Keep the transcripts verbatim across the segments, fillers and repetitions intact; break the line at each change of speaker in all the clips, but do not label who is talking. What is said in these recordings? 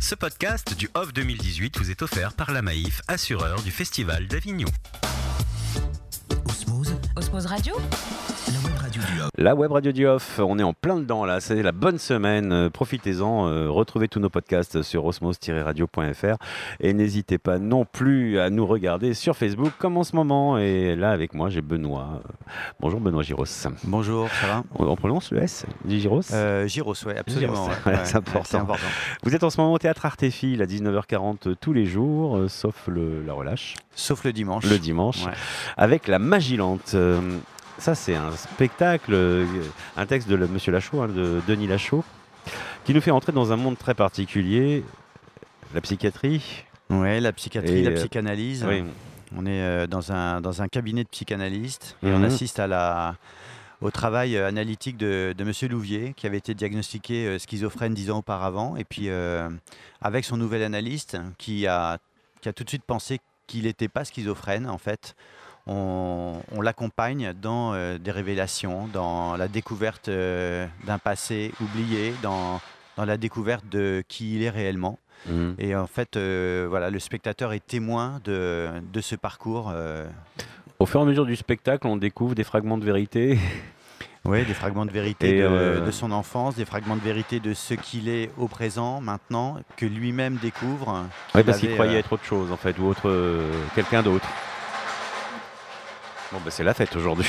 Ce podcast du Off deux mille dix-huit vous est offert par la Maïf, assureur du Festival d'Avignon.
Osmose.
Osmose Radio.
La web radio du Off.
La web radio du Off, on est en plein dedans là, c'est la bonne semaine, euh, profitez-en, euh, retrouvez tous nos podcasts sur osmose tiret radio point f r et n'hésitez pas non plus à nous regarder sur Facebook comme en ce moment. Et là avec moi j'ai Benoît. Bonjour Benoît Giros.
Bonjour, ça va?
On, on prononce le S, dit Giros
euh, Giros, oui, absolument.
Giros,
ouais,
ouais,
ouais,
c'est important.
c'est important.
Vous êtes en ce moment au Théâtre Artéfil à dix-neuf heures quarante tous les jours, euh, sauf le, la relâche.
Sauf le dimanche.
Le dimanche,
Ouais.
avec La Magilante. Euh, ça, c'est un spectacle, euh, un texte de le- Monsieur Lachaud, hein, de Denis Lachaud, qui nous fait entrer dans un monde très particulier, la psychiatrie.
Ouais, la psychiatrie,
Et,
la
euh,
psychanalyse.
Oui.
On est euh, dans, un, dans un cabinet de psychanalystes et
Mhm.
on assiste à la, au travail euh, analytique de, de Monsieur Louvier, qui avait été diagnostiqué euh, schizophrène dix ans auparavant. Et puis, euh, avec son nouvel analyste, qui a, qui a tout de suite pensé qu'il n'était pas schizophrène, en fait. On, on l'accompagne dans euh, des révélations, dans la découverte euh, d'un passé oublié, dans, dans la découverte de qui il est réellement.
Mhm.
Et en fait, euh, voilà, le spectateur est témoin de, de ce parcours. Euh,
Au fur et à mesure du spectacle, on découvre des fragments de vérité.
ouais, des fragments de vérité
Et
de,
euh,
de son enfance, des fragments de vérité de ce qu'il est au présent, maintenant, que lui-même découvre.
Ouais, parce qu'il
avait,
croyait
euh,
être autre chose, en fait, ou autre, euh, quelqu'un d'autre. Bon, bah, c'est la fête aujourd'hui.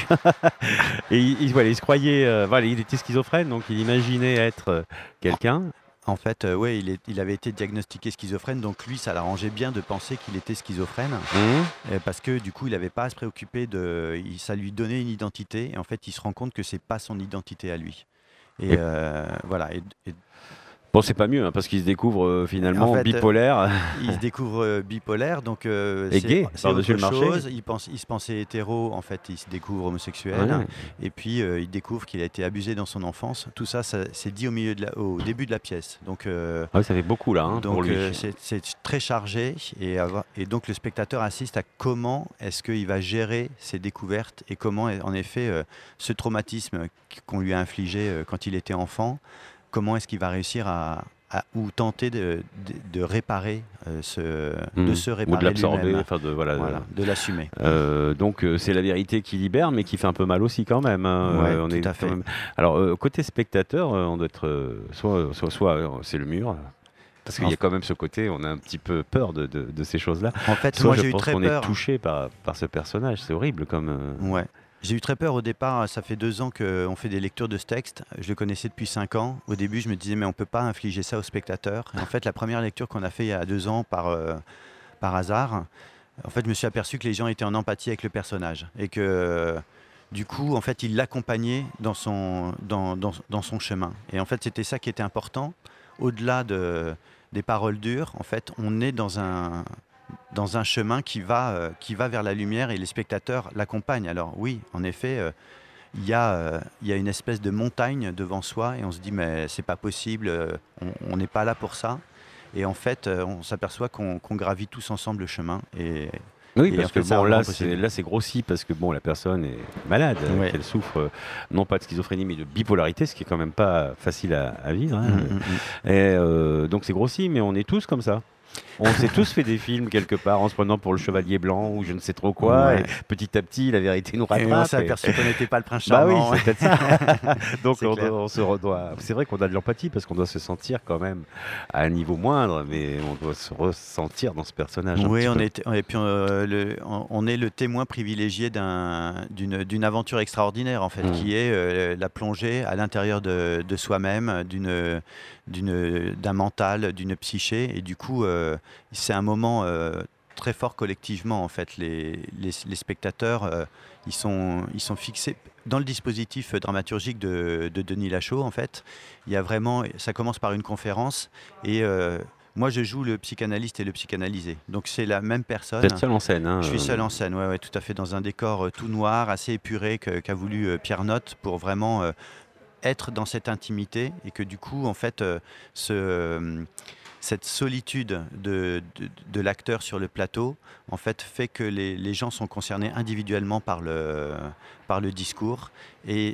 Et il, il- voilà, il se croyait, euh, voilà, il était schizophrène, donc il imaginait être euh, quelqu'un.
En fait, euh, ouais, il, est- il avait été diagnostiqué schizophrène, donc lui, ça l'arrangeait bien de penser qu'il était schizophrène,
Mhm.
euh, parce que du coup, il n'avait pas à se préoccuper de, il- ça lui donnait une identité, et en fait, il se rend compte que c'est pas son identité à lui. Et
Et-
euh, voilà. Et, et
Bon, c'est pas mieux, hein, parce qu'il se découvre euh, finalement
En fait,
bipolaire.
il se découvre euh, bipolaire, donc euh,
Et
c'est
gay,
c'est
par-dessus
autre
le marché.
chose. Il, pense, il se pensait hétéro, en fait, il se découvre homosexuel.
Ouais.
Et puis, euh, il découvre qu'il a été abusé dans son enfance. Tout ça, ça c'est dit au, milieu de la- au début de la pièce. Donc, euh,
Ouais, ça fait beaucoup là hein, pour
donc
lui.
euh, c'est c'est très chargé. Et, avoir- et donc, le spectateur assiste à comment est-ce qu'il va gérer ses découvertes et comment, en effet, euh, ce traumatisme qu'on lui a infligé euh, quand il était enfant, comment est-ce qu'il va réussir à, à- ou tenter de, de- de réparer euh, ce,
Mhm.
de se
Ou de
réparer
l'absorber,
lui-même.
enfin de voilà.
Voilà, de l'assumer.
Euh, donc euh, c'est la vérité qui libère, mais qui fait un peu mal aussi quand même. hein.
Ouais,
Euh, on
tout
est
à
quand
fait.
même- Alors euh, côté spectateur, euh, on doit être euh, soit, soit, soit euh, c'est le mur. Parce qu'il y a quand même ce côté, on a un petit peu peur de, de- de ces choses-là.
En fait,
Soit
moi
je
j'ai eu
pense
très
qu'on
peur.
est touché par, par ce personnage, c'est horrible comme. euh,
Ouais. J'ai eu très peur au départ, ça fait deux ans qu'on fait des lectures de ce texte, je le connaissais depuis cinq ans. Au début je me disais mais on ne peut pas infliger ça au spectateur. Et en fait la première lecture qu'on a fait il y a deux ans par, euh, par hasard, en fait je me suis aperçu que les gens étaient en empathie avec le personnage. Et que euh, du coup en fait il l'accompagnait dans son, dans, dans, dans son chemin. Et en fait c'était ça qui était important. Au-delà de, des paroles dures, en fait on est dans un... dans un chemin qui va, euh, qui va vers la lumière et les spectateurs l'accompagnent. Alors oui, en effet, euh, il y, a, euh, il y a une espèce de montagne devant soi et on se dit mais c'est pas possible, euh, on on n'est pas là pour ça. Et en fait, euh, on s'aperçoit qu'on qu'on gravit tous ensemble le chemin. Et
Oui,
Et
parce
en
que
fait, ça
bon,
rend
là,
possible.
c'est là, c'est grossi parce que bon, la personne est malade, euh,
Ouais.
qu'elle souffre euh, non pas de schizophrénie mais de bipolarité, ce qui est quand même pas facile à, à vivre. hein.
Mm, mm, mm.
Et euh, donc c'est grossi, mais on est tous comme ça. On s'est tous fait des films quelque part en se prenant pour le chevalier blanc ou je ne sais trop quoi.
Ouais.
Et petit à petit, la vérité nous
Et on
rattrape.
s'est
et-
aperçu qu'on n'était pas le prince
Bah oui,
charmant.
c'est peut-être ça. Donc
C'est
on,
clair.
doit- on se redoit. C'est vrai qu'on a de l'empathie parce qu'on doit se sentir quand même à un niveau moindre, mais on doit se ressentir dans ce personnage. un
Oui,
petit
on
peu.
est, et puis euh, le- on, on est le témoin privilégié d'un- d'une d'une aventure extraordinaire en fait,
Mm.
qui est euh, la plongée à l'intérieur de, de soi-même, d'une d'une- d'un mental, d'une psyché, et du coup, euh, c'est un moment euh, très fort collectivement en fait. Les, les, les spectateurs, euh, ils sont ils sont fixés dans le dispositif dramaturgique de, de Denis Lachaud en fait. Il y a vraiment, ça commence par une conférence et euh, moi, je joue le psychanalyste et le psychanalysé. Donc, c'est la même personne.
Vous êtes seul en scène. Hein,
Je suis
euh,
seul en scène, ouais, ouais, tout à fait, dans un décor euh, tout noir, assez épuré, que- qu'a voulu euh, Pierre Notte pour vraiment euh, être dans cette intimité et que du coup, en fait, euh, ce, euh, cette solitude de, de, de l'acteur sur le plateau, en fait, fait que les, les gens sont concernés individuellement par le, par le discours et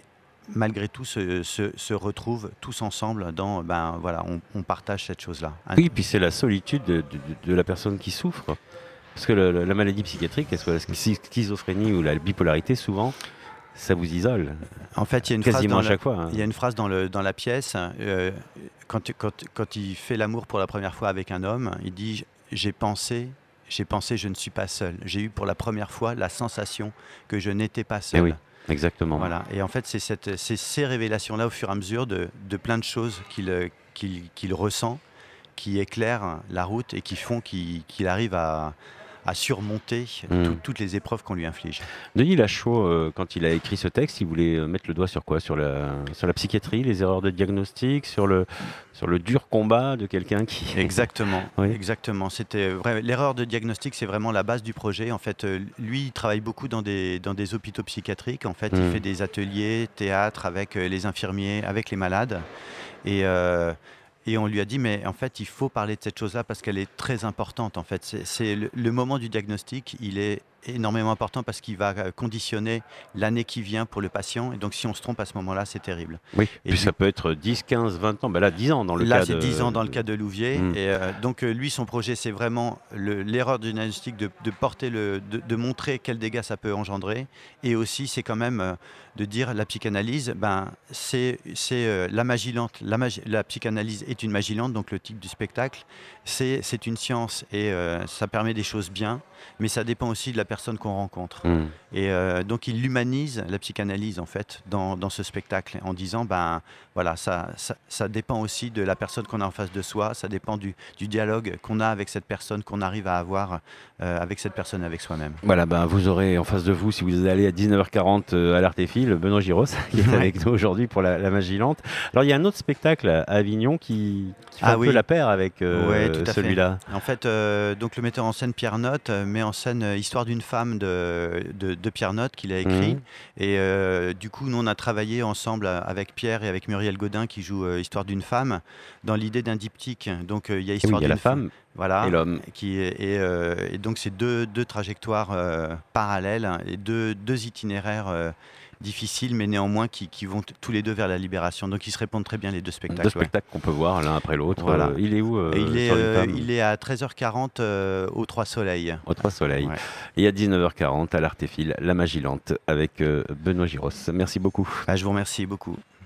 malgré tout se, se- se retrouvent tous ensemble dans, ben voilà, on, on partage cette chose-là. Un-
Oui, puis c'est la solitude de, de- de la personne qui souffre. Parce que le- le- la maladie psychiatrique, qu'elle soit la schi- schizophrénie ou la bipolarité, souvent, ça vous isole.
En fait, il y a une phrase
Quasiment
dans
à
la-
chaque fois. hein.
il y a une phrase dans, le, dans la pièce, euh, quand, tu- quand, quand il fait l'amour pour la première fois avec un homme, il dit « j'ai pensé, j'ai pensé, je ne suis pas seul. J'ai eu pour la première fois la sensation que je n'étais pas seul.
Eh oui, exactement.
Voilà. Et en fait, c'est cette- c'est ces révélations-là, au fur et à mesure, de, de plein de choses qu'il euh, qu'il qu'il ressent, qui éclairent la route et qui font qu'il qu'il arrive à, à surmonter
Mm.
tout- toutes les épreuves qu'on lui inflige.
Denis Lachaud, euh, quand il a écrit ce texte, il voulait euh, mettre le doigt sur quoi sur la, sur la psychiatrie, les erreurs de diagnostic, sur le, sur le dur combat de quelqu'un qui...
Exactement,
Oui.
exactement. C'était vrai. L'erreur de diagnostic, c'est vraiment la base du projet. En fait, euh, lui, il travaille beaucoup dans des, dans des hôpitaux psychiatriques. En fait, il
Mm.
fait des ateliers, théâtre avec euh, les infirmiers, avec les malades. Et, euh, et on lui a dit, mais en fait, il faut parler de cette chose-là parce qu'elle est très importante. En fait, c'est c'est le, le moment du diagnostic, il est énormément important parce qu'il va euh, conditionner l'année qui vient pour le patient. Et donc, si on se trompe à ce moment-là, c'est terrible.
Oui,
Et
puis
du-
ça peut être dix, quinze, vingt ans. Ben là, dix ans dans le
Là,
cas
c'est
de...
dix ans dans le cas de Louvier.
Mm.
Et euh, donc, euh, lui, son projet, c'est vraiment le- l'erreur du diagnostic de, de porter le, de, de montrer quels dégâts ça peut engendrer. Et aussi, c'est quand même euh, de dire la psychanalyse, ben, c'est c'est, euh, la magie lente. La, magie- la psychanalyse est une magie lente, donc le type du spectacle. C'est c'est une science et euh, ça permet des choses bien, mais ça dépend aussi de la personne qu'on rencontre.
Mm.
Et euh, donc il humanise la psychanalyse en fait dans, dans ce spectacle en disant ben voilà ça, ça, ça dépend aussi de la personne qu'on a en face de soi, ça dépend du, du dialogue qu'on a avec cette personne, qu'on arrive à avoir euh, avec cette personne, avec soi-même.
Voilà, ben, vous aurez en face de vous, si vous allez à dix-neuf heures quarante euh, à l'Artéfil, Benoît Giros, qui est
Ouais.
avec nous aujourd'hui pour la, la magie lente. Alors, il y a un autre spectacle à Avignon qui, qui fait
Ah
un
oui.
peu la paire avec euh,
Ouais, tout à fait.
celui-là.
En fait, euh, donc le metteur en scène Pierre Notte euh, met en scène euh, Histoire d'une femme de, de, de Pierre Notte qu'il a écrit.
Mhm.
Et euh, du coup, nous, on a travaillé ensemble euh, avec Pierre et avec Muriel Godin qui joue euh, Histoire d'une femme dans l'idée d'un diptyque. Donc, euh, il y a
Et oui,
Histoire
il y a la
d'une
femme
voilà,
et l'homme.
qui est- et, euh, et donc, c'est deux, deux trajectoires euh, parallèles hein, et deux, deux itinéraires euh, difficiles, mais néanmoins qui, qui vont t- tous les deux vers la libération. Donc, ils se répondent très bien, les deux spectacles.
Deux
ouais.
spectacles qu'on peut voir l'un après l'autre.
Voilà.
Euh, il est où euh,
Et il, est,
sur une
euh,
femme
il est à treize heures quarante euh, au Trois Soleils.
Au Trois Soleils.
Ouais.
Et à dix-neuf heures quarante à l'Artéfil, La Magie Lente avec euh, Benoît Giros. Merci beaucoup.
Bah, je vous remercie beaucoup.